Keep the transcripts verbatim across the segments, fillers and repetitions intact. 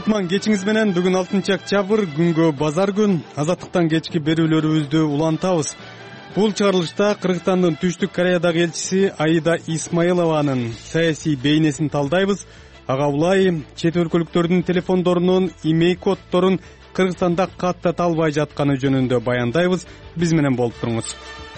Кутман кечиңиз менен. Бүгүн алтынчы октябрь, күнгө базар күн. Азаттыктан кечки берүүлөрүбүздү улантабыз. Бул чыгарылышта Кыргызстандын Түштүк Кореядагы элчиси Аида Исмаилованын саясий бейнесин талдайбыз. Ага улай чет өлкөлүктөрдүн телефондорунун имей коддорун Кыргызстанда каттата албай жатканы жөнүндө баяндайбыз. Биз менен болуп туруңуз.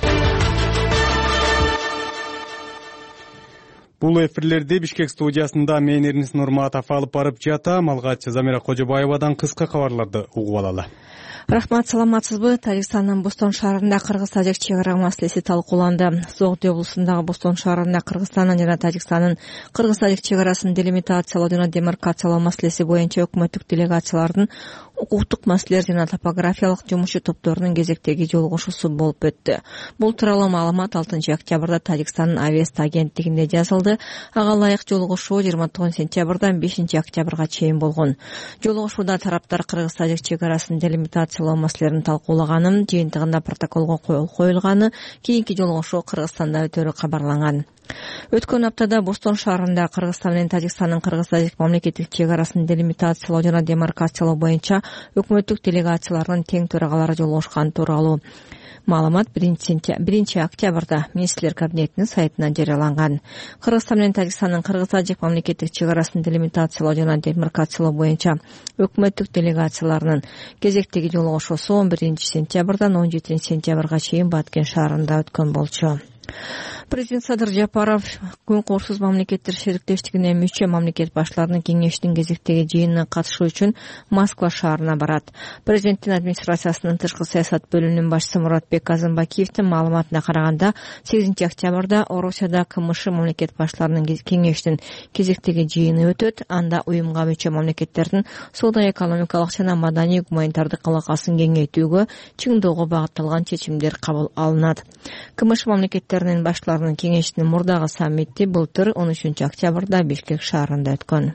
Бул эфирлерди Бишкек студиясында мен Эрнис Нурматов алып барып жатам. Алгач Замира Кожобаевадан кыска кабарларды угуп алалы. Рахмат, саламатсызбы? Тажикстандын Бостон шаарында Кыргыз-Тажик чек ара маселеси талкууланды. Зоғди облусундагы Бостон шаарында Кыргызстандын жана Тажикстандын Кыргыз-Тажик чек арасын делимитациялоо жана демаркациялоо маселеси боюнча өкмөттүк делегациялардын укуктук маселелер жана топографиялык жумушчу топторунун кезектеги жолугушуусу болуп өттү. Бул тууралуу маалымат алтынчы октябрда Тажикстандын Авест агенттигинде жазылды. Ага ылайык жолугушуу жыйырма тогузунчу сентябрдан бешинчи октябрга чейин болгон. Жолугушууда тараптар Кыргыз-Тажик чек арасын делимитациялоо маселелерин талкуулаганын, жыйынтыгында протоколго кол коюлганы, кийинки жолугушуу Кыргызстанда өтөрү кабарланган. Өткөн аптада Бостон шаарында Кыргызстан менен Тажикстандын Кыргыз-Тажик мамлекеттик чек арасын делимитациялоо жана демаркациялоо боюнча өкмөттүк делегациялардын тең төрагалары жолугушкан тууралуу маалымат биринчи октябрда министрлер кабинетинин сайтынан жарыяланган. Кыргызстан менен Тажикстандын Кыргыз-Тажик мамлекеттик чек арасын делимитациялоо жана демаркациялоо боюнча өкмөттүк делегацияларынын кезектеги жолугушуусу он биринчи сентябрдан он жетинчи сентябрга чейин Баткен шаарында өткөн болчу. Президент Садыр Жапаров Күн коорсуз мамлекеттер шериктештигине мүчө мамлекет башларынын кеңешинин кезектеги жыйынына катышуу үчүн Москва шаарына барат. Президенттин администрациясынын тышкы саясат бөлүмүнүн башчысы Муратбек Азымбакиевдин маалыматына караганда, сегизинчи октябрда Орусияда КМШ мамлекет башларынын кеңешинин кезектеги жыйыны өтөт. Анда уюмга мүчө мамлекеттердин соода-экономикалык жана маданий-гуманитардык алакасын кеңейтүүгө, чыңдоого багытталган чечимдер кабыл алынат. КМШ мамлекеттеринин башларынын кеңешинин мурдагы саммити былтыр он үчүнчү октябрда Бишкек шаарында өткөн.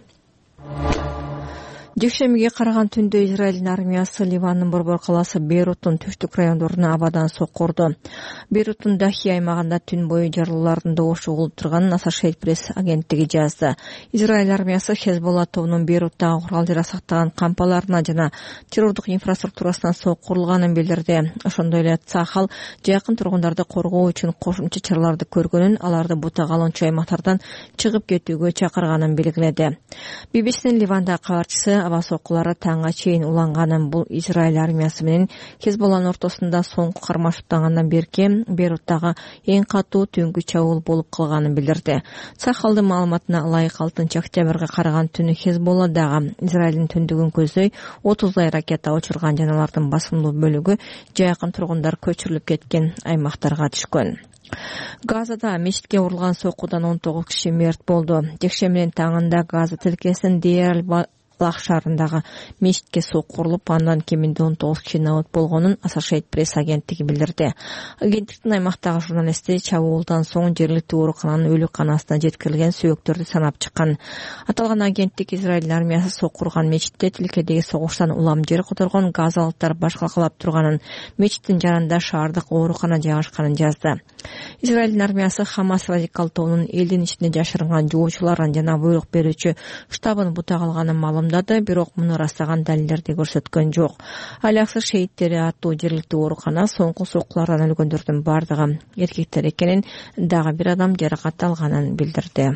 Жекшембиге караган түндө Израилдин армиясы Ливандын борбор калаасы Бейруттун түштүк райондоруна абадан соккурду. Бейруттун Дахи аймагында түн бою жарылуулардын добушу угулуп турганын Associated Press агенттиги жазды. Израиль армиясы Хезболла тобунун Бейруттагы курал-жарак сактаган кампаларына жана террордук инфраструктурасына соккурулганын билдирди. Ошондой эле Цахал жакын тургундарды коргоо үчүн кошумча чараларды көргөнүн, аларды бутак алынчу аймактардан чыгып кетүүгө чакырганын белгиледи. би би синин Ливандагы кабарчысы аба соккулары таңга чейин уланганын, бул Израиль армиясы менен Хезболланын ортосунда соңку кармашыптангандан берки Бейруттагы эң катуу түнгү чабуул болуп калганын билдирди. Цахалдын маалыматына ылайык алтынчы октябрга караган түнү Хезболла дагы Израилдин түндүгүн көздөй отуздай ракета учурган, жана алардын басымдуу бөлүгү жакын тургундар көчүрүлүп кеткен аймактарга түшкөн. Газада мечитке урулган соккудан он тогуз киши мерт болду. Жекшембинин таңында Газа тилкесинин Дейр Лах шаарындагы мечитке соккурулуп, андан кеминде он тогуз киши набыт болгонун Associated Press агенттиги билдирди. Агенттиктин аймактагы журналисти чабуулдан соң жергиликтүү оорукананын өлүкканасына жеткирилген сөөктөрдү санап чыккан. Аталган агенттик Израиль армиясы соккурган мечитте тилкедеги согуштан улам жер которгон газалыктар баш калкалап турганын, мечиттин жанында шаардык оорукана жайгашканын жазды. Израиль армиясы Хамас радикал тобунун элдин ичинде жашырынган жоочуларын жана буйрук берүүчү штабын бутак алганын маалымдады, бирок муну ырастаган далилдерди көрсөткөн жок. Аляксы шейиттери аттуу жергиликтүү оорукана соңку соккулардан өлгөндөрдүн бардыгы эркектер экенин, дагы бир адам жаракат алганын билдирди.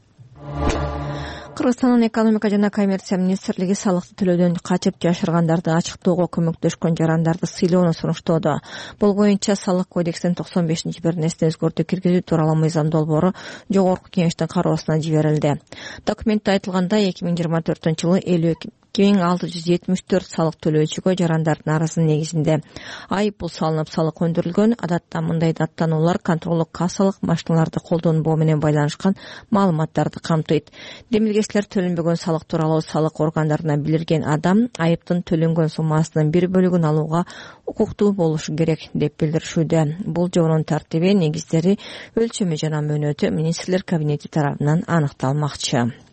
Кыргызстандын экономика жана коммерция министрлиги салыкты төлөөдөн качып жашыргандарды ачыктоого көмөктөшкөн жарандарды сыйлоону сунуштоодо. Бул боюнча салык кодексинин токсон бешинчи беренесине өзгөртүү киргизүү тууралуу мыйзам долбоору жогорку кеңештин кароосуна жиберилди. Документте айтылгандай, эки миң жыйырма төртүнчү жылы элүү эки миң алты жүз жетимиш төрт салык төлөөчүгө жарандардын арызынын негизинде айыппул салынып, салык өндүрүлгөн. Адатта мындай даттануулар контролдук кассалык машиналарды колдонбоо менен байланышкан маалыматтарды камтыйт. Демилгечлер төлөнбөгөн салык тууралуу салык органдарына билдирген адам айыптын төлөнгөн суммасынын бир бөлүгүн алууга укуктуу болушу керек деп билдиришүүдө. Бул жобонун тартиби, негиздери, өлчөмү жана мөөнөтү министрлер кабинети тарабынан аныкталмакчы.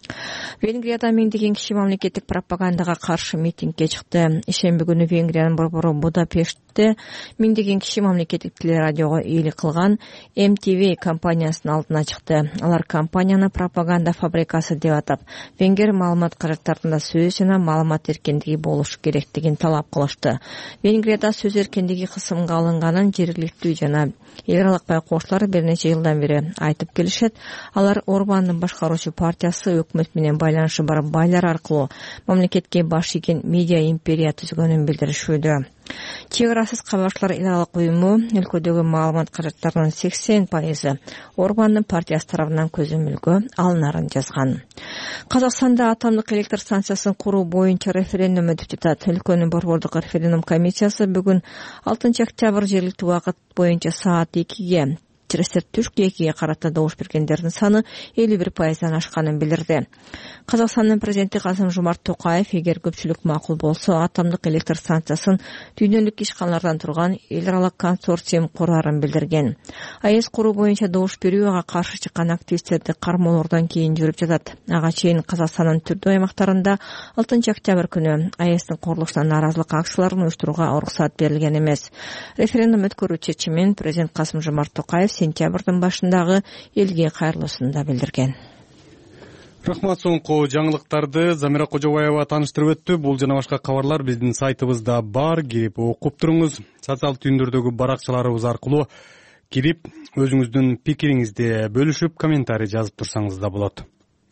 Венгрияда миңдеген киши мамлекеттик пропагандаға каршы митингге чыкты. Ишемби күнү Венгриянын борбору Будапештте миңдеген киши мамлекеттик телерадиого ээлик кылган эм ти ви компаниясынын алдына чыкты. Алар компанияны пропаганда фабрикасы деп атап, венгер маалымат каражаттарында сөз жана маалымат эркиндиги болушу керектигин талап кылышты. Венгрияда сөз эркиндиги кысымга алынганын жергиликтүү жана эл аралык байкоочулар бир нече жылдан бери айтып келишет. Алар Орбандын башкаруучу партиясы өкмөт менен байланышы бар байлар аркылуу мамлекетке баш ийген медиа империя түзгөнүн билдиришүүдө. Чек арасыз кабарчылар эл аралык уюму өлкөдөгү маалымат каражаттарынын сексен пайызы Орбандын партиясы тарабынан көзөмөлгө алынарын жазган. Казакстанда атомдук электр станциясын куруу боюнча референдум өтүп жатат. Өлкөнүн борбордук референдум комиссиясы бүгүн алтынчы октябрь жергиликтүү убакыт боюнча саат экиге жер түшкү экиге карата добуш бергендердин саны элүү бир пайыздан ашканын билдирди. Казакстандын президенти Касым-Жомарт Токаев эгер көпчүлүк макул болсо атомдук электр станциясын дүйнөлүк ишканалардан турган эл аралык консорциум курарын билдирген. АЭС куруу боюнча добуш берүү ага каршы чыккан активисттерди кармоолордон кийин жүрүп жатат. Ага чейин Казакстандын түрдүү аймактарында алтынчы октябрь күнү АЭСтин курулушуна нааразылык акцияларын уюштурууга уруксат берилген эмес. Референдум өткөрүү чечимин президент Касым-Жомарт Токаев сентябрдын башындагы элге кайрылуусунда билдирген. Рахмат, соңку жаңылыктарды Замира Кожобаева тааныштырып өттү. Бул жана башка кабарлар биздин сайтыбызда бар, кирип окуп туруңуз. Социалдык түйүндөрдөгү баракчаларыбыз аркылуу кирип өзүңүздүн пикириңизди бөлүшүп, комментарий жазып турсаңыз да болот.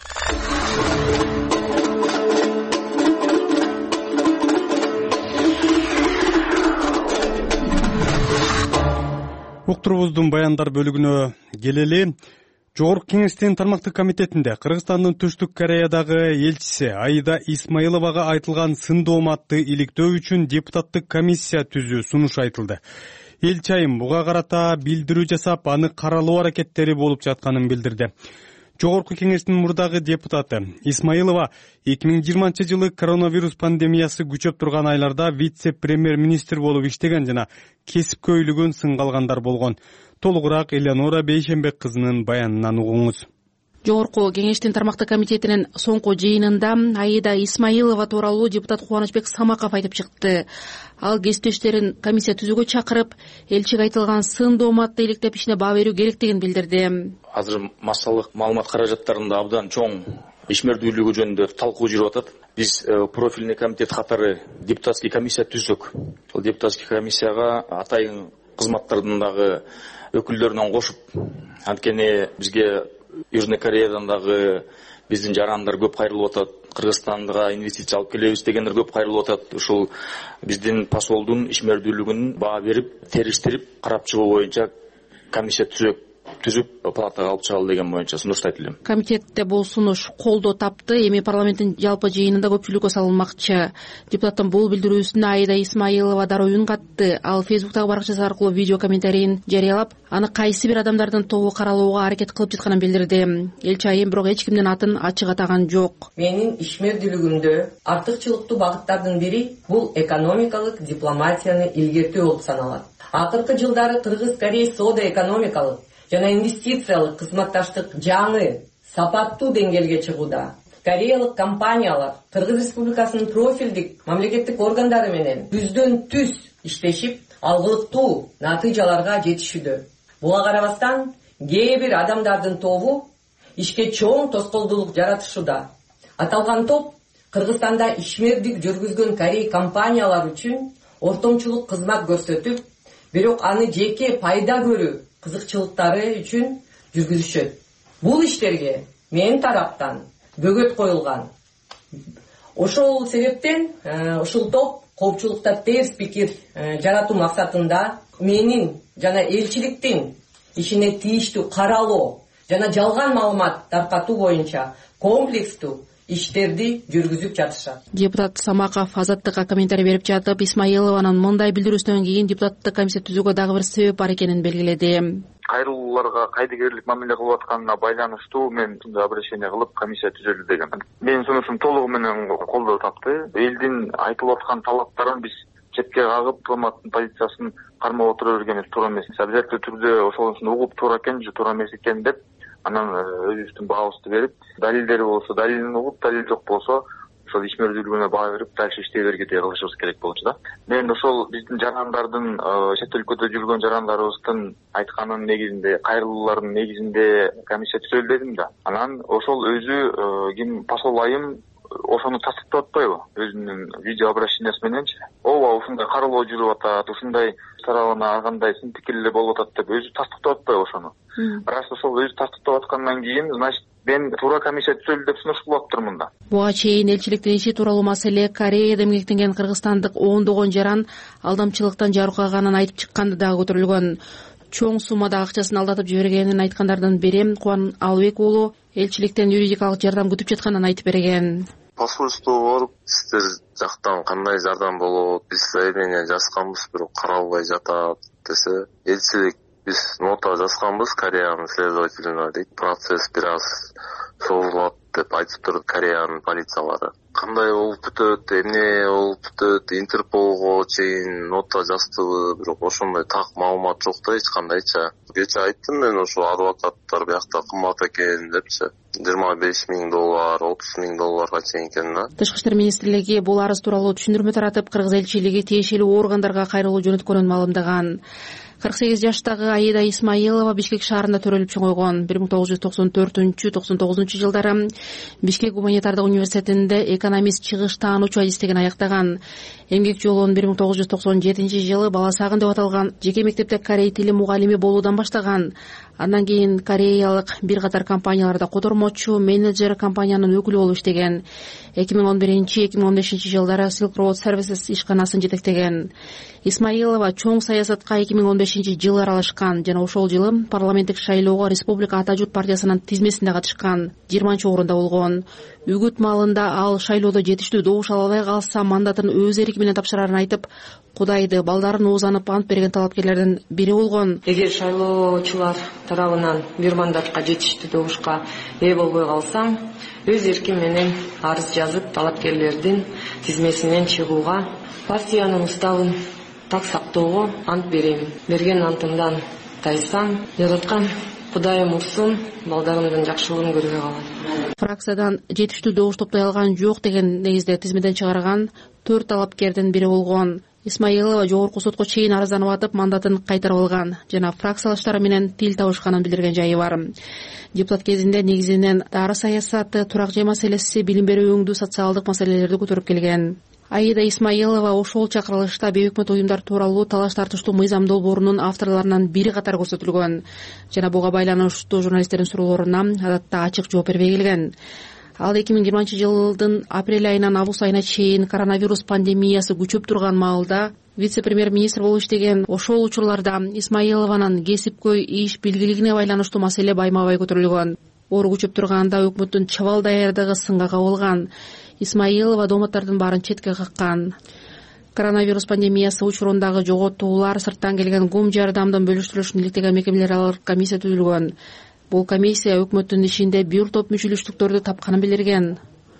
Уктурубуздун баяндар бөлүгүнө келели. Жогорку кеңештин тармактык комитетинде Кыргызстандын Түштүк Кореядагы элчиси Аида Исмаиловага айтылган сын дооматты иликтөө үчүн депутаттык комиссия түзүү сунуш айтылды. Элчи айым буга карата билдирүү жасап, аны каралоо аракеттери болуп жатканын билдирди. Жогорку кеңештин мурдагы депутаты Исмаилова эки миң жыйырманчы жылы коронавирус пандемиясы күчөп турган айларда вице-премьер-министр болуп иштеген жана кесипкөйлүгүн сынга алгандар болгон. Толугураак Элеонора Бейшембек кызынын баянынан угуңуз. Жогорку кеңештин тармактык комитетинин соңку жыйынында Аида Исмаилова тууралуу депутат Кубанычбек Самаков айтып чыкты. Ал кесиптештерин комиссия түзүүгө чакырып, элчиге айтылган сын дооматты иликтеп ишине баа берүү керектигин билдирди. Азыр массалык маалымат каражаттарында абдан чоң ишмердүүлүгү жөнүндө талкуу жүрүп атат. Биз профильный комитет катары депутатский комиссия түздүк. Ал депутатский комиссияга атайын кызматтардын дагы өкүлдөрүнөн кошуп, анткени бизге Южный Кореядан дагы биздин жарандар көп кайрылып атат. Кыргызстанга инвестиция алып келебиз дегендер көп кайрылып атат. Ушул биздин посолдун ишмердүүлүгүн баа берип, териштирип, карап чыгуу боюнча комиссия түзөк түзүп, палатага алып чыгалы деген боюнча сунушту айтылды. Комитетте бул сунуш колдоо тапты. Эми парламенттин жалпы жыйынында көпчүлүккө салынмакчы. Депутаттын бул билдирүүсүнө Аида Исмаилова дароо үн катты. Ал Фейсбуктагы баракчасы аркылуу видео комментарийин жарыялап, аны кайсы бир адамдардын тобу каралууга аракет кылып жатканын билдирди. Элчи айым бирок эч кимдин атын ачык атаган жок. Менин ишмердүүлүгүмдө артыкчылыктуу багыттардын бири бул экономикалык дипломатияны илгертүү болуп саналат. Акыркы жылдары Кыргыз-Корея соода экономикалык жана инвестициялык кызматташтык жаңы сапаттуу деңгээлге чыгууда. Кореялык компаниялар Кыргыз Республикасынын профилдик мамлекеттик органдары менен түздөн түз иштешип, алгылыктуу натыйжаларга жетишүүдө. Буга карабастан, кээ бир адамдардын тобу ишке чоң тоскоолдуулук жаратышууда. Аталган топ Кыргызстанда ишмердик жүргүзгөн Корей компаниялар үчүн ортомчулук кызмат көрсөтүп, бирок аны жеке пайда көрүү кызыкчылыктары үчүн жүргүзүшөт. Бул иштерге менин тараптан бөгөт коюлган. Ошол себептен ушул топ коопчулукта терс пикир жаратуу максатында менин жана элчиликтин ишине тийиштүү каралоо жана жалган маалымат таркатуу боюнча комплекстүү иштерди жүргүзүп жатышат. Депутат Самаков Азаттыкка комментарий берип жатып, Исмаилованын мындай билдирүүсүнөн кийин депутаттык комиссия түзүүгө дагы бир себеп бар экенин белгиледи. Кайрылууларга кайдыгерлик мамиле кылып атканына байланыштуу мен мындай обращение кылып комиссия түзөлдү деген. Менин сунушум толугу менен колдоо тапты. Элдин айтылып аткан талаптарын биз четке кагып, дипломаттын позициясын кармап отура бергенибиз туура эмес. Обязательный түрдө ошонусун угуп туура экен же туура эмес экен деп анан өзүбүздүн баабызды берип, далилдери болсо далилин угуп, далил жок болсо ошол ишмердүүлүгүнө баа берип, дальше иштей бергиле кылышыбыз керек болчу да. Мен ошол биздин жарандардын, чет өлкөдө жүргөн жарандарыбыздын айтканын негизинде, кайрылуулардын негизинде комиссия түзөлдү дедим да. Анан ошол өзү ким посол айым ошону тастыктап атпайбы өзүнүн видео обращениясы мененчи. Ооба ушундай каралоо жүрүп атат, ушундай тарабына ар кандай сын пикирлер болуп атат деп өзү тастыктап атпайбы ошону. Раз ошол өзү тастыктап аткандан кийин, значит мен туура комиссия түзөлдү деп сунуш кылып атыптырмын да. Буга чейин элчиликтин иши тууралуу маселе Кореяда эмгектенген кыргызстандык ондогон жаран алдамчылыктан жарыкаганын айтып чыкканды дагы көтөрүлгөн. Чоң суммада акчасын алдатып жибергенин айткандардын бири Кубан Албек уулу элчиликтен юридикалык жардам күтүп жатканын айтып берген. Посольствого барып, сиздер жактан кандай жардам болот, биз заявление жазганбыз, бирок каралбай жатат десе, элчилик биз нота жазганбыз Кореянын следователине дейт, процесс бир аз созулат деп айтыптыр Кореянын полициялары. Кандай болуп бүтөт, эмне болуп бүтөт, Интерполго чейин нота жаздыбы, бирок ошондой так маалымат жок да эч кандайча. Кече айттым мен ошо адвокаттар биякта кымбат экен депчи. жыйырма беш миң доллар, отуз миң долларга чейин экен да. Тышкы иштер министрлиги бул арыз тууралуу түшүндүрмө таратып, кыргыз элчилиги тиешелүү органдарга кайрылуу жөнөткөнүн маалымдаган. кырк сегиз жаштагы Аида Исмаилова Бишкек шаарында төрөлүп чоңойгон. бир миң тогуз жүз токсон төртүнчү токсон тогузунчу жылдары Бишкек гуманитардык университетинде экономист чыгыш таануучу адистигин аяктаган. Эмгек жолун бир миң тогуз жүз токсон жетинчи жылы Баласагын деп аталган жеке мектепте корей тили мугалими болуудан баштаган. Андан кийин кореялык бир катар компанияларда котормочу, менеджер, компаниянын өкүлү болуп иштеген. эки миң он биринчи эки миң он бешинчи жылдары Silk Road Services ишканасын жетектеген. Исмаилова чоң саясатка эки миң он бешинчи жылы аралашкан жана ошол жылы парламенттик шайлоого Республика Ата журт партиясынын тизмесинде катышкан, жыйырманчы орунда болгон. Үгүт маалында ал шайлоодо жетиштүү добуш ала албай калса мандатын өз эрки менен тапшырарын айтып, Кудайды, балдарын уузанып ант берген талапкерлердин бири болгон. Эгер шайлоочулар тарабынан бир мандатка жетиштүү добушка ээ болбой калсам, өз эрким менен арыз жазып, талапкерлердин тизмесинен чыгууга, партиянын уставын так сактоого ант берем. Берген антымдан тайсам, жараткан Кудайым урсун, балдарымдын жакшылыгын көрбөй калат. Фракциядан жетиштүү добуш топтой алган жок деген негизде тизмеден чыгарган төрт талапкердин бири болгон. Исмаилова жогорку сотко чейин арызданып атып, мандатын кайтарып алган жана фракциялаштары менен тил табышканын билдирген жайы бар. Депутат кезинде негизинен дары саясаты, турак жай маселеси, билим берүү өңдүү социалдык маселелерди көтөрүп келген. Аида Исмаилова ошол чакырылышта бейөкмөт уюмдар тууралуу талаш тартыштуу мыйзам долбоорунун авторлорунан бири катары көрсөтүлгөн жана буга байланыштуу журналисттердин суроолоруна адатта ачык жооп бербей келген. Ал эки миң жыйырманчы жылдын апрель айынан август айына чейин коронавирус пандемиясы күчөп турган маалда вице-премьер-министр болуп иштеген. Ошол учурларда Исмаилованын кесипкөй иш билгилигине байланыштуу маселе байма-бай көтөрүлгөн. Оору күчөп турганда өкмөттүн чабал даярдыгы сынга кабылган. Исмаилова домоттордун баарын четке каккан. Коронавирус пандемиясы учурундагы жоготуулар, сырттан келген гум жардамдын бөлүштүрүлүшүн иликтеген мекемелер алар комиссия түзүлгөн. Бул комиссия өкмөттүн ишинде бир топ мүчөлүштүктөрдү тапканын билдирген.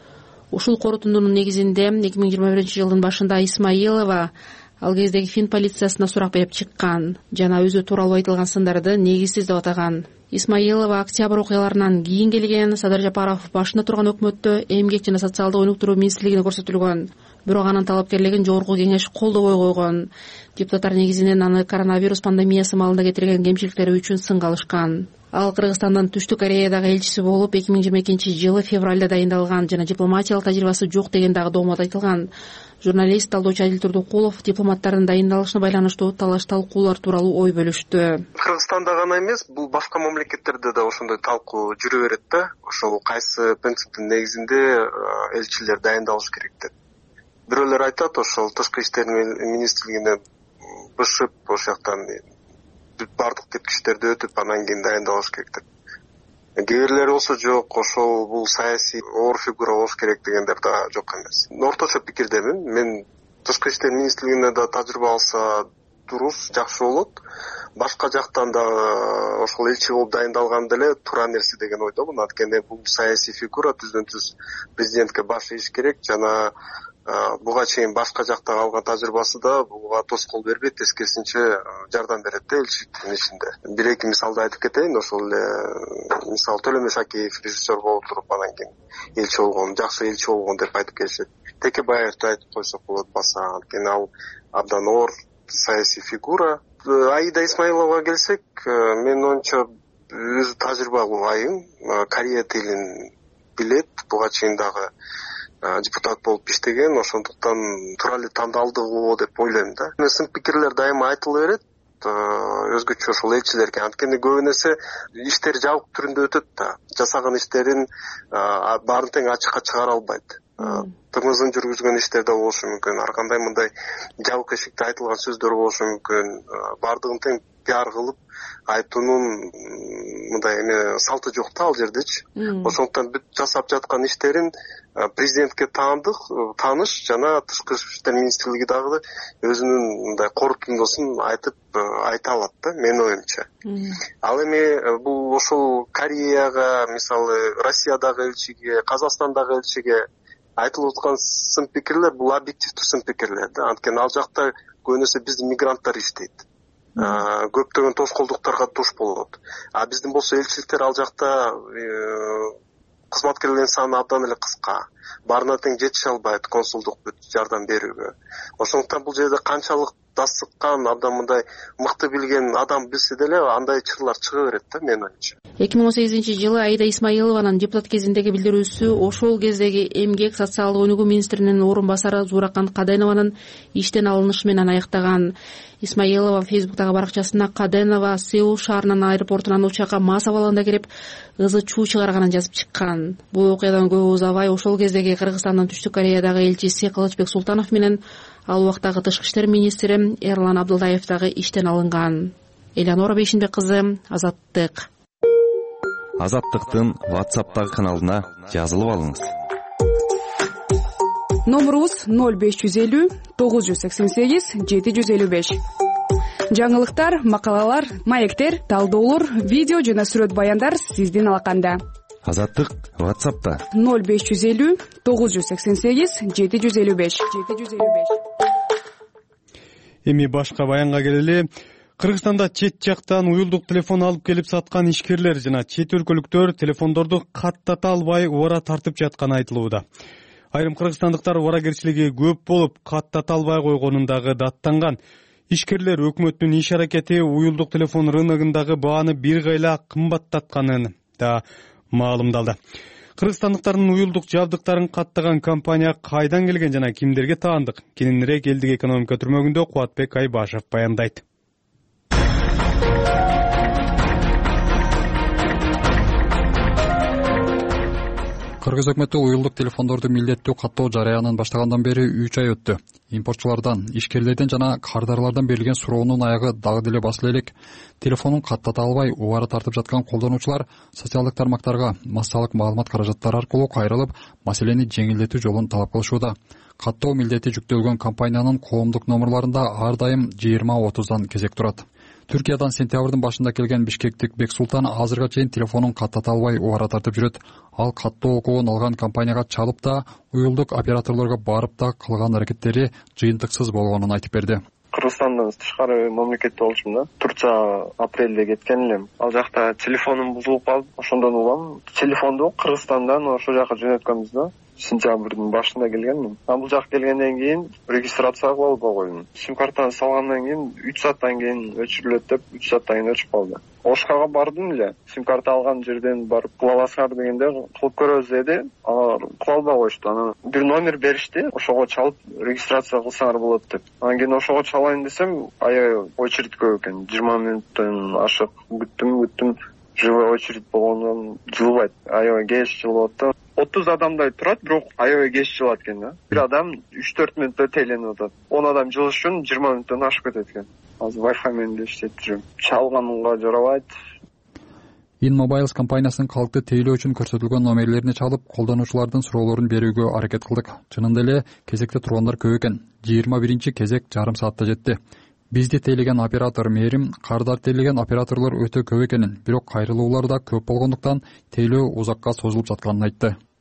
Ушул корутундунун негизинде эки миң жыйырма биринчи жылдын башында Исмаилова ал кездеги Фин полициясына сурак берип чыккан жана өзү тууралуу айтылган сындарды негизсиз деп атаган. Исмаилова октябрь окуяларынан кийин келген. Садыр Жапаров башында турган өкмөттө эмгек жана социалдык өнүктүрүү министрлигине көрсөтүлгөн. Бирок анын талапкерлигин жогорку кеңеш колдобой койгон. Депутаттар негизинен аны коронавирус пандемиясы маалында кетирген кемчиликтери үчүн сынга алышкан. Ал Кыргызстандын Түштүк Кореядагы элчиси болуп эки миң жыйырма экинчи жылы февралда дайындалган жана дипломатиялык тажрыйбасы жок деген дагы доомот айтылган. Журналист, талдоочу Адил Турдукулов дипломаттардын дайындалышына байланыштуу талаш талкуулар тууралуу ой бөлүштү. Кыргызстанда гана эмес, бул башка мамлекеттерде да ошондой талкуу жүрө берет да. Ошол кайсы принциптин негизинде элчилер дайындалыш керек деп. Бирөөлөр айтат, ошол тышкы иштер министрлигине бышып, ошол жактан бардык тепкичтерди өтүп, анан кийин дайындалыш керек деп. Кээ бирлери болсо жок, ошол бул саясий оор фигура болуш керек дегендер да жок эмес. Орточо пикирдемин. Мен тышкы иштер министрлигине да тажрыйба алса дурус, жакшы болот. Башка жактан да ошол элчи болуп дайындалган деле туура нерсе деген ойдомун. Анткени бул саясий фигура түздөн түз президентке баш ийиш керек жана буга чейин башка жакта алган тажрыйбасы да буга тоскоол бербейт, тескерисинче жардам берет да элчиликтин ишинде. Бир эки мисалды айтып кетейин. Ошол эле мисалы Төлөмө Шакеев режиссер болуп туруп анан кийин элчи болгон, жакшы элчи болгон деп айтып келишет. Текебаевди айтып койсок болот баса, анткени ал абдан оор саясий фигура. Аида Исмаиловага келсек, менин оюмча өзү тажрыйбалуу айым, Корея тилин билет, буга чейин дагы депутат болуп иштеген, ошондуктан туура эле тандалдыгы деп ойлойм да. Сын пикирлер дайыма айтыла берет, өзгөчө ошол элчилерге, анткени көбү нерсе иштер жабык түрүндө өтөт да, жасаган иштерин баарын тең ачыкка чыгара албайт. Тыгызын жүргүзгөн иштерде болушу мүмкүн, ар кандай мындай жабык эшикте айтылган сөздөр болушу мүмкүн, баардыгын тең пиар кылып айтуунун мындай эме салты жок да ал жердечи. Ошондуктан бүт жасап жаткан иштерин президентке таандык, тааныш жана тышкы иштер министрлиги дагы өзүнүн мындай корутундусун айтып айта алат да, менин оюмча. Ал эми бул ошол Кореяга, мисалы Россиядагы элчиге, Казакстандагы элчиге айтылып аткан сын пикирлер бул объективдүү сын пикирлер да, анткени ал жакта көбүнесе биздин мигранттар иштейт. Көптөгөн тоскоолдуктарга туш болот. А биздин болсо элчиликтер ал жакта кызматкерлердин саны абдан эле кыска. Баарына тең жетише албайт консулдук жардам берүүгө. Ошондуктан бул жерде канчалык дасыккан, абдан мындай мыкты билген адам билсе деле андай чырлар чыга берет да, менин оюмча. эки миң он сегизинчи жылы Аида Исмаилованын депутат кезиндеги билдирүүсү ошол кездеги эмгек, социалдык өнүгүү министринин орун басары Зууракан Каденованын иштен алынышы менен аяктаган. Исмаилова Фейсбуктагы баракчасына Каденова Сеул шаарынын аэропортунан учакка мас абалында кирип ызы чуу чыгарганын жазып чыккан. Бул окуядан көп узабай ошол кездеги Кыргызстандын Түштүк Кореядагы элчиси Кылычбек Султанов менен ал убактагы тышкы иштер министри Эрлан Абдылдаев дагы иштен алынган. Элеонора Бейшинбек кызы, Азаттык. Азаттыктын WhatsApp'тагы каналына жазылып алыңыз. Номерубуз ноль беш жүз элүү тогуз жүз сексен сегиз жети жүз элүү беш. Жаңылыктар, макалалар, маектер, талдоолор, видео жана сүрөт баяндар сиздин алаканда. Азаттык WhatsApp'та ноль беш жүз элүү тогуз жүз сексен сегиз жети жүз элүү беш. Эми башка баянга келели. Кыргызстанда чет жактан уюлдук телефон алып келип саткан ишкерлер жана чет өлкөлүктөр телефондорду каттата албай убара тартып жатканы айтылууда. Айрым кыргызстандыктар убаракерчилиги көп болуп, каттата албай койгонун дагы даттанган. Ишкерлер өкмөттүн иш аракети уюлдук телефон рыногундагы бааны бир кайла кымбаттатканын да маалымдалды. Кыргызстандыктардын уюлдук жабдыктарын каттаган компания кайдан келген жана кимдерге таандык? Кененирээк элдик экономика түрмөгүндө Кубатбек Айбашев баяндайт. Кыргыз өкмөтү уюлдук телефондорду милдеттүү каттоо жараянын баштагандан бери үч ай өттү. Импортчулардан, ишкерлерден жана кардарлардан берилген суроонун аягы дагы деле басыла элек. Телефонун каттата албай убара тартып жаткан колдонуучулар социалдык тармактарга массалык маалымат каражаттары аркылуу кайрылып, маселени жеңилдетүү жолун талап кылышууда. Каттоо милдети жүктөлгөн компаниянын коомдук номерларында ар дайым жыйырма отуздан кезек турат. Түркиядан сентябрдын башында келген бишкектик Бексултан азырга чейин телефонун каттата албай убара тартып жүрөт. Ал каттоо окуун алган компанияга чалып да, уюлдук операторлорго барып да кылган аракеттери жыйынтыксыз болгонун айтып берди. Кыргызстандан тышкары мамлекетте болчумун да. Турция апрелде кеткен элем. Ал жакта телефонум бузулуп калып, ошондон улам телефонду Кыргызстандан ошол жака жөнөткөнбүз да. Сентябрдын башында келгенмин. А бул жак келгенден кийин регистрация кылып алып койдум. Сим картаны салгандан кийин үч сааттан кийин өчүрүлөт деп үч сааттан кийин өчүп калды. Ошкага бардым эле. Сим карта алган жерден барып кыла аласыңар дегенде кылып көрөбүз деди. Алар кыла албай коюшту. Анан бир номер беришти. Ошого чалып регистрация кылсаңар болот деп. Анан кийин ошого чалайын десем, аябай очередь көп экен. жыйырма мүнөттөн ашык күттүм, күттүм. Живой очередь болгондон жылбайт. Аябай кеш жылып атты. отуз адамдай турат, бирок аябай кеш жылат экен да. Бир адам үч төрт мүнөттө тейленип атат. он адам жылыш үчүн жыйырма мүнөттөн ашып кетет экен. Азыр Wi-Fi менен эле иштеп жүрөм. Чалганга жарабайт. InMobiles компаниясынын калкты тейлөө үчүн көрсөтүлгөн номерлерине чалып, колдонуучулардын суроолорун берүүгө аракет кылдык. Чынында эле кезекте тургандар көп экен. жыйырма биринчи кезек жарым саатта жетти. Бизди тейлеген оператор Мерим, кардар тейлеген операторлор өтө көп экенин, бирок кайрылуулар да көп болгондуктан тейлөө узакка созулуп жатканын айтты.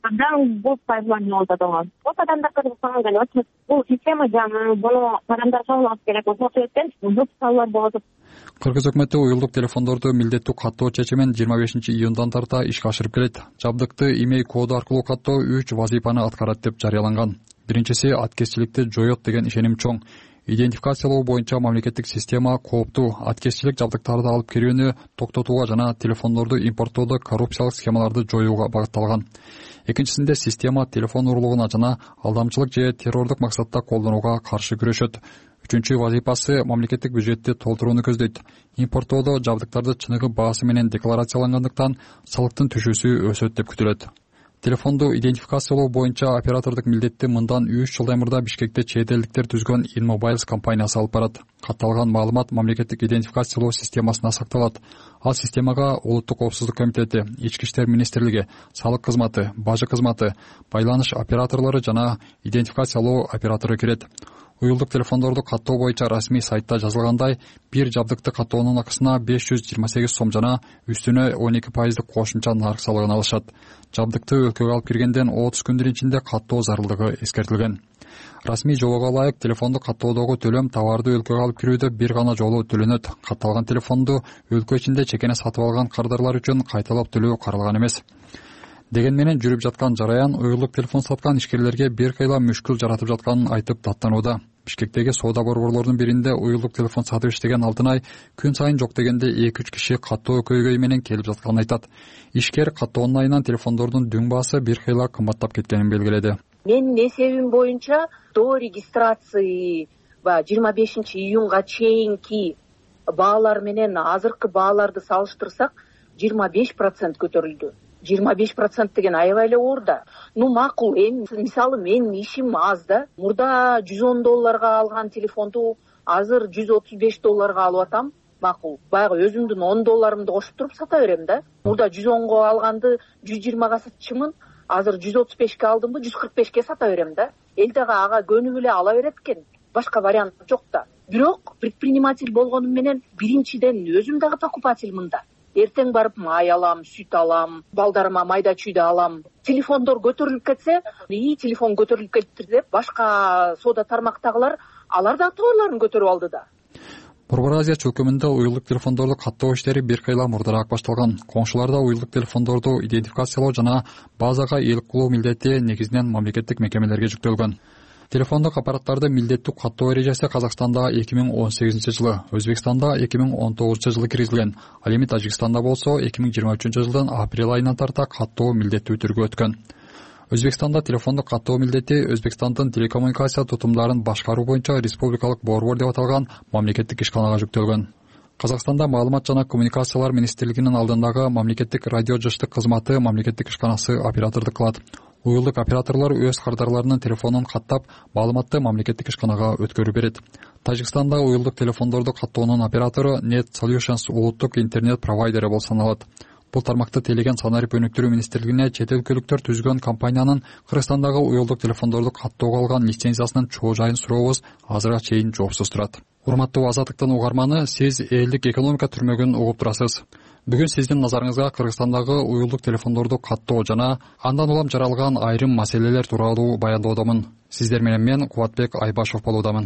абдан көп пайдаланып атат оған. Вот адамдар Кыргызстанга келип, бул система жаңы, буну адамдар кабыл алып керек. Ошол себептен көп салалар болуп атат. Кыргыз өкмөтү уюлдук телефондорду милдеттүү каттоо чечимин жыйырма бешинчи июндан тарта ишке ашырып келет. Жабдыкты имей коду аркылуу каттоо үч вазифаны аткарат деп жарыяланган. Биринчиси аткезчиликти жоет деген ишеним чоң. Идентификациялоо боюнча мамлекеттик система кооптуу аткезчилик жабдыктарды алып кирүүнү токтотууга жана телефондорду импорттоодо коррупциялык схемаларды жоюуга багытталган. Экинчисинде система телефон урлугуна жана алдамчылык же террордук максатта колдонууга каршы күрөшөт. Үчүнчү вазифасы мамлекеттик бюджетти толтурууну көздөйт. Импорттоодо жабдыктарды чыныгы баасы менен декларациялангандыктан салыктын түшүүсү өсөт деп күтүлөт. Телефонду идентификациялоо боюнча оператордук милдетти мындан үч жылдай мурда Бишкекте чет элдиктер түзгөн InMobiles компаниясы алып барат. Катталган маалымат мамлекеттик идентификациялоо системасына сакталат. Ал системага Улуттук коопсуздук комитети, Ички иштер министрлиги, салык кызматы, бажы кызматы, байланыш операторлору жана идентификациялоо оператору кирет. Уюлдук телефондорду каттоо боюнча расмий сайтта жазылгандай, бир жабдыкты каттоонун акысына беш жүз жыйырма сегиз сом жана үстүнө он эки пайыздык кошумча нарк салыгын алышат. Жабдыкты өлкөгө алып киргенден отуз күндүн ичинде каттоо зарылдыгы эскертилген. Расмий жолого ылайык телефонду каттоодогу төлөм товарды өлкөгө алып кирүүдө бир гана жолу төлөнөт. Катталган телефонду өлкө ичинде чекене сатып алган кардарлар үчүн кайталап төлөө каралган эмес. Деген менен жүрүп жаткан жараян уюлдук телефон саткан ишкерлерге бир кыйла мүшкүл жаратып жатканын айтып даттанууда. Бишкектеги соода борборлордун биринде уюлдук телефон сатып иштеген Алтынай күн сайын жок дегенде эки үч киши каттоо көйгөй менен келип жатканын айтат. Ишкер каттоонун айынан телефондордун дүң баасы бир кыйла кымбаттап кеткенин белгиледи. Менин эсебим боюнча до регистрации жыйырма бешинчи июнга чейинки баалар менен азыркы бааларды салыштырсак жыйырма беш процент көтөрүлдү. жыйырма беш процент деген аябай эле оор да. Ну макул, эми мисалы менин ишим аз да. Мурда жүз он долларга алган телефонду азыр жүз отуз беш долларга алып атам. Макул. Баягы өзүмдүн он долларымды кошуп туруп сата берем да. Мурда жүз онго алганды жүз жыйырмага сатчымын. Азыр жүз отуз бешке алдымбы жүз кырк бешке сата берем да. Эл дагы ага көнүп эле ала берет экен. Башка вариант жок да. Бирок предприниматель болгонум менен биринчиден өзүм дагы покупательмын да. Эртең барып май алам, сүт алам, балдарыма майда чүйдө алам. Телефондор көтөрүлүп кетсе, и телефон көтөрүлүп кетти деп башка соода тармактагылар алар да товарларын көтөрүп алды да. Борбор Азия чөлкөмүндө уюлдук телефондорду каттоо иштери бир кыйла мурдараак башталган. Коңшуларда уюлдук телефондорду идентификациялоо жана базага ээлик кылуу милдети негизинен мамлекеттик мекемелерге жүктөлгөн. Телефондук аппараттарды милдеттүү каттоо эрежеси Казакстанда эки миң он сегизинчи жылы, Өзбекстанда эки миң он тогузунчу жылы киргизилген. Ал эми Тажикстанда болсо эки миң жыйырма үчүнчү жылдын апрель айынан тарта каттоо милдеттүү түргө өткөн. Өзбекстанда телефондук каттоо милдети Өзбекстандын телекоммуникация тутумдарын башкаруу боюнча республикалык борбор деп аталган мамлекеттик ишканага жүктөлгөн. Казакстанда маалымат жана коммуникациялар министрлигинин алдындагы мамлекеттик радио жыштык кызматы мамлекеттик ишканасы оператордук кылат. Уюлдук операторлор өз кардарларынын телефонун каттап, маалыматты мамлекеттик ишканага өткөрүп берет. Тажикстанда уюлдук телефондорду каттоонун оператору Net Solutions улуттук интернет провайдери болуп саналат. Бул тармакты тейлеген санарип өнүктүрүү министрлигине чет өлкөлүктөр түзгөн компаниянын Кыргызстандагы уюлдук телефондорду каттоого алган лицензиясынын чоо жайын сурообуз азырга чейин жоопсуз турат. Урматтуу Азаттыктын угарманы, сиз элдик экономика түрмөгүн угуп турасыз. Бүгүн сиздин назарыңызга Кыргызстандагы уюлдук телефондорду каттоо жана андан улам жаралган айрым маселелер тууралуу баянdoодомун. Сиздер менен мен Кубатбек Айбашев болуудамын.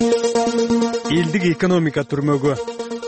Элдик экономика түрмөгү.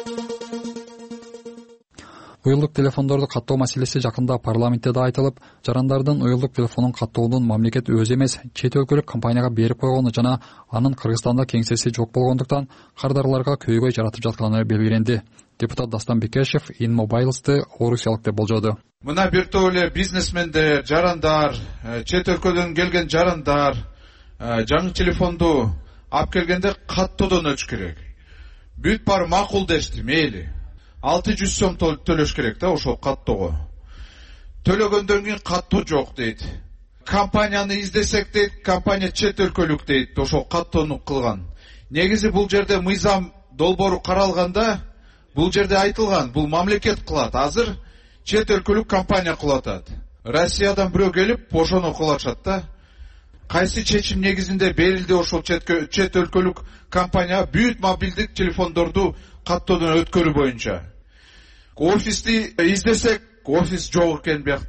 Уюлдук телефондорду каттоо маселеси жакында парламентте да айтылып, жарандардын уюлдук телефонун каттоонун мамлекет өзү эмес, чет өлкөлүк компанияга берип койгону жана анын Кыргызстанда кеңсеси жок болгондуктан кардарларга көйгөй жаратып жатканы белгиленди. Депутат Дастан Бекешев InMobiles'ты орусиялык деп болжоду. Мына бир топ эле бизнесмендер, жарандар, чет өлкөдөн келген жарандар жаңы телефонду алып келгенде каттоодон өтүш керек. Бүт бар макул дешти, мейли. алты жүз сом төлөш керек да ошол каттоого. Төлөгөндөн кийин каттоо жок дейт. Компанияны издесек дейт, компания чет өлкөлүк дейт, ошол каттоону кылган. Негизи бул жерде мыйзам долбоору каралганда, бул жерде айтылган, бул мамлекет кылат. Азыр чет өлкөлүк компания кылып атат. Россиядан бирөө келип, ошону кылып атышат да. Кайсы чечим негизинде берилди ошол чет өлкөлүк компания бүт мобилдик телефондорду каттоодон өткөрүү боюнча. Офисти издесек, офис жок экен биякта.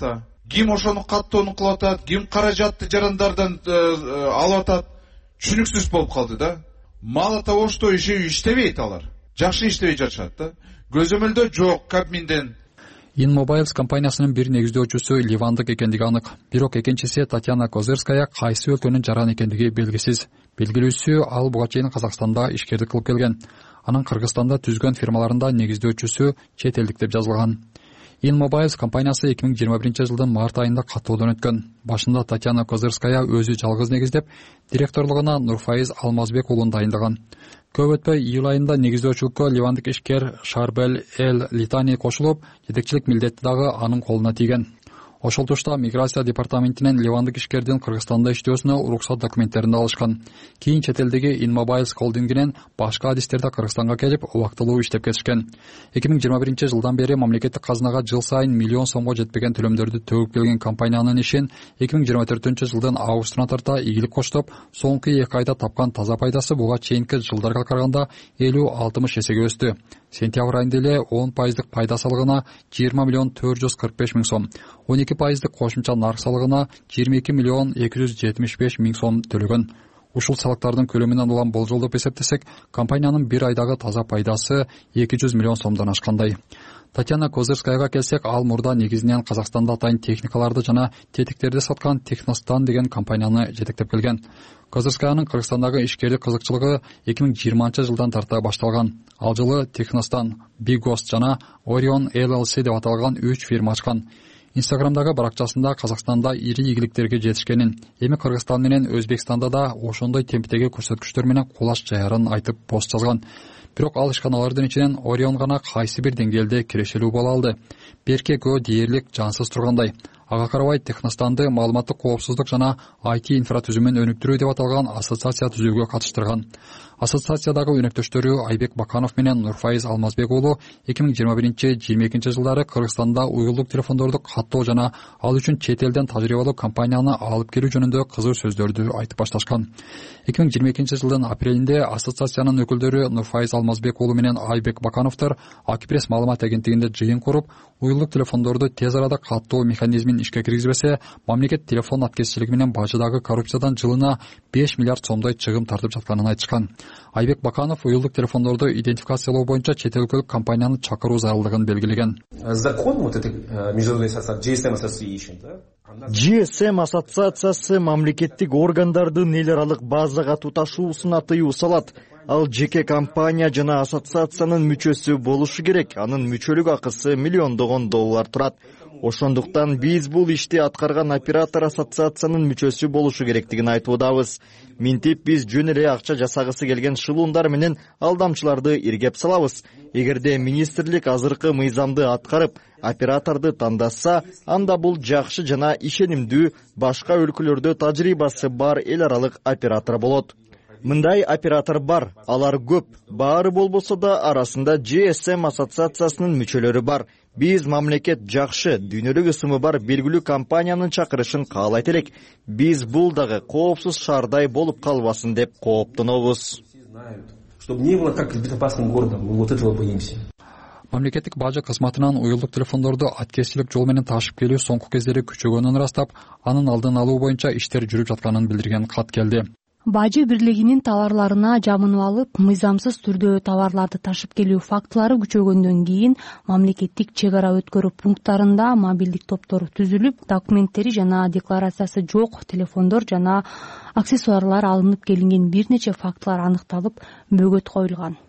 ким ошону каттоону кылып атат, ким каражатты жарандардан алып атат, түшүнүксүз болуп калды да. Мало того, что еще иштебейт алар. Жакшы иштебей жатышат да. Көзөмөлдө жок Кабминден. InMobiles компаниясынын бир негиздөөчүсү ливандык экендиги анык. Бирок экинчиси Татьяна Козырская кайсы өлкөнүн жараны экендиги белгисиз. Белгилүүсү ал буга чейин Казакстанда ишкердик кылып келген. Анын Кыргызстанда түзгөн фирмаларында негиздөөчүсү чет элдик деп жазылган. InMobiles компаниясы эки миң жыйырма биринчи жылдын март айында каттоодон өткөн. Башында Татьяна Козырская өзү жалгыз негиздеп, директорлугуна Нурфайыз Алмазбек уулун дайындаган. Көп өтпөй июль айында негиздөөчүлүккө ливандык ишкер Шарбел Эл Литани кошулуп, жетекчилик милдети дагы анын колуна тийген. Ошол тушта миграция департаментинен ливандык ишкердин Кыргызстанда иштөөсүнө уруксат документтерин алышкан. Кийин чет элдеги InMobiles холдингинен башка адистерде Кыргызстанга келип, убактылуу иштеп кетишкен. эки миң жыйырма биринчи жылдан бери мамлекеттик казынага жыл сайын миллион сомго жетпеген төлөмдөрдү төгүп келген компаниянын ишин эки миң жыйырма төртүнчү жылдын августуна тарта ийгилик коштоп, соңку эки айда тапкан таза пайдасы буга чейинки жылдарга караганда элүү алтымыш эсеге өстү. Сентябрь айында эле он пайыздык пайда салыгына жыйырма миллион төрт жүз кырк беш миң сом, он эки пайыздык кошумча нарк салыгына жыйырма эки миллион эки жүз жетимиш беш миң сом төлөгөн. Ушул салыктардын көлөмүнөн улам болжолдоп эсептесек, компаниянын бир айдагы таза пайдасы эки жүз миллион сомдон ашкандай. Татьяна Козырскаяга келсек, ал мурда негизинен Казакстанда атайын техникаларды жана тетиктерди саткан Техностан деген компанияны жетектеп келген. Козырскаянын Кыргызстандагы ишкерлик кызыкчылыгы эки миң жыйырманчы жылдан тарта башталган. Ал жылы Техностан, Bigos жана Orion эл эл си деп аталган үч фирма ачкан. Инстаграмдагы баракчасында Казакстанда ири ийгиликтерге жетишкенин, эми Кыргызстан менен Өзбекстанда да ошондой темптеги көрсөткүчтөр менен кулаш жаярын айтып пост жазган. Бирок ал ишканалардын ичинен Orion гана кайсы бир деңгээлде кирешелүү боло алды. Берке көө дээрлик жансыз тургандай. Ага карабай Техностанды маалыматтык коопсуздук жана ай ти инфратүзүмүн өнүктүрүү деп аталган ассоциация түзүүгө катыштырган. Ассоциациядагы өнөктөштөрү Айбек Баканов менен Нурфайыз Алмазбек уулу эки миң жыйырма биринчи жыйырма экинчи жылдары Кыргызстанда уюлдук телефондорду каттоо жана ал үчүн чет элден тажрыйбалуу компанияны алып келүү жөнүндө кызуу сөздөрдү айтып башташкан. эки миң жыйырма экинчи жылдын апрелинде ассоциациянын өкүлдөрү Нурфайыз Алмазбек уулу менен Айбек Бакановдор Акипресс маалымат агенттигинде жыйын куруп, уюлдук телефондорду тез арада каттоо механизмин ишке киргизбесе, мамлекет телефон аткезчилиги менен бажыдагы коррупциядан жылына беш миллиард сомдой чыгым тартып жатканын айтышкан. Айбек Баканов уюлдук телефондорду идентификациялоо боюнча чет өлкөлүк компанияны чакыруу зарылдыгын белгилеген. Закон вот этой международной ассоциации джи эс эм Association, да? джи эс эм ассоциациясы мамлекеттик органдардын эл аралык базага туташуусуна тыюу салат. Ал жеке компания жана ассоциациянын мүчөсү болушу керек. Анын мүчөлүк акысы миллиондогон доллар турат. Ошондуктан биз бул ишти аткарган оператор ассоциациянын мүчөсү болушу керектигин айтуудабыз. Минтип биз жөн эле акча жасагысы келген шылуундар менен алдамчыларды иргеп салабыз. Эгерде министрлик азыркы мыйзамды аткарып, операторду тандаса, анда бул жакшы жана ишенимдүү башка өлкөлөрдө тажрыйбасы бар эл аралык оператор болот. Мындай оператор бар, алар көп. Баары болбосо да арасында джи эс эм ассоциациясынын мүчөлөрү бар. Биз мамлекет жакшы, дүйнөлүк ысымы бар белгилүү компаниянын чакырышын каалайт элек. Биз бул дагы коопсуз шаардай болуп калбасын деп кооптонобуз. Чтобы не было как безопасным городом, мы вот этого боимся. Мамлекеттик бажы кызматынан уюлдук телефондорду аткезчилик жол менен ташып келүү соңку кездери күчөгөнүн ырастап, анын алдын алуу боюнча иштер жүрүп жатканын билдирген кат келди. Бажы бирлигинин товарларына жабынып алып, мыйзамсыз түрдө товарларды ташып келүү фактылары күчөгөндөн кийин мамлекеттик чек ара өткөрүү пункттарында мобилдик топтор түзүлүп, документтери жана декларациясы жок телефондор жана аксессуарлар алынып келинген бир нече фактылар аныкталып, бөгөт коюлган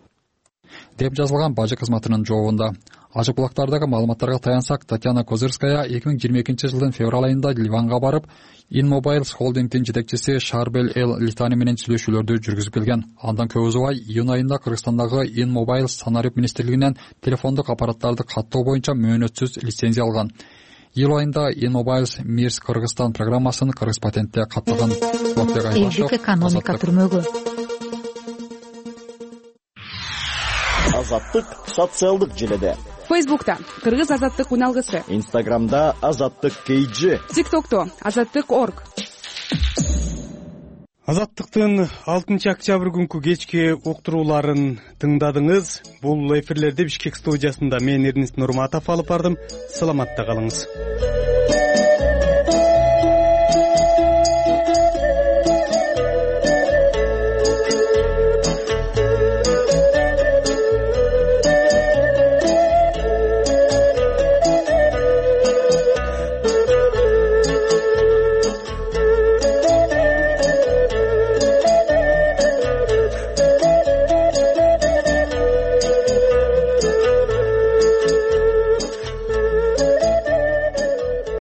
деп жазылган бажы кызматынын жообунда. Ачык булактардагы маалыматтарга таянсак, Татьяна Козырская эки миң жыйырма экинчи жылдын февраль айында Ливанга барып, InMobiles холдингдин жетекчиси Шарбел Эл Литани менен сүйлөшүүлөрдү жүргүзүп келген. Андан көп узабай июнь айында Кыргызстандагы InMobiles санарип министрлигинен телефондук аппараттарды каттоо боюнча мөөнөтсүз лицензия алган. Июль айында InMobiles Мирс Кыргызстан программасын кыргыз патентте каттаган. Элдик экономика түрмөгү. Азаттык социалдык желеде. Фейсбукта Кыргыз азаттык уналгысы. Инстаграмда Азаттык кейджи. ТикТокто Азаттык орг. Азаттыктын алтынчы октябрь күнкү кечки уктурууларын тыңдадыңыз. Бул эфирлерди Бишкек студиясында мен Эрнест Нурматов алып бардым. Саламатта калыңыз.